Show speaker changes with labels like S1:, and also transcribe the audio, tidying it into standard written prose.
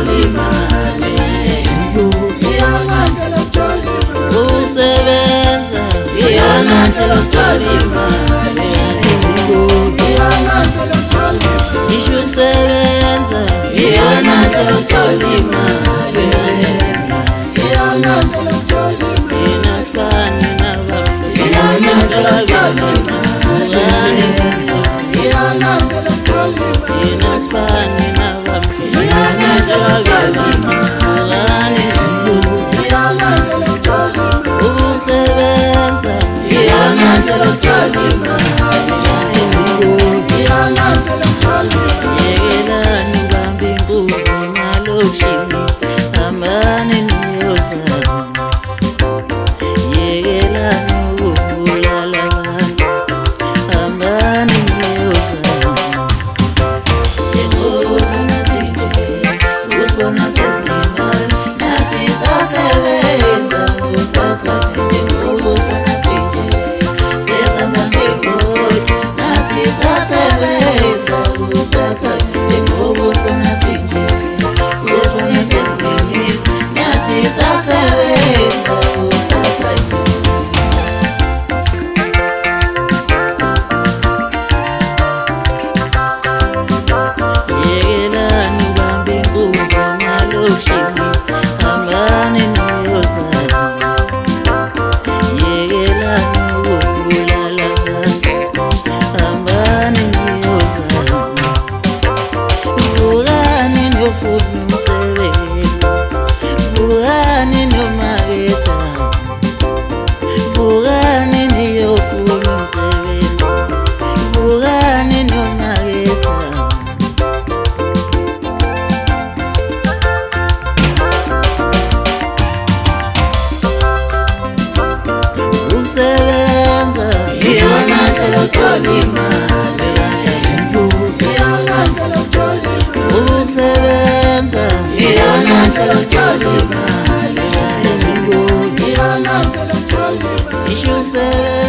S1: lokuthola imali. Iyona ndlela yokuthola imali. Ukusebenza iyona ndlela yokuthola imali. Iyona ndlela yokuthola imali. Isho ukusebenza iyona ndlela yokuthola imali. Sebenza iyona ndlela yokuthola imali. Thina sibani nabantu iyona ndlela yokuthola imali. Sebenza iyona ndlela yokuthola imali. Thina sibani nabantu iyona ndlela yokuthola imali. Iyona ndlela yokuthola imali. Ukusebenza iyona ndlela yokuthola imali. Iyona ndlela yokuthola imali. Yekelani ubambe inkunzi emalokishini, hambani niyozama. Yekelani ukubulala abantu, hambani niyozama. Njengobuzibona sinje, uzibona sesinemali, nathi sasebenza kusakha. Njengobuzibona sinje, sesihamba ngemoto, nathi sasebenza kusakha. Njengobuzibona sinje, uzibona sesinemali, nathi sasebenza kusakha. Yekelani ubambe inkunzi emalokishini, hambani niyozama. Yekelani ukubulala abantu, hambani niyozama. Vukani niyofuna umsebenzi, vukani niyomaketha, vukani niyofuna umsebenzi, vukani niyomaketha. Ukusebenza iyona ndlela yokuthola imali. Iyona ndlela yokuthola imali. Ukusebenza iyona ndlela yokuthola imali. Iyona ndlela yokuthola imali. Sisho ukusebenza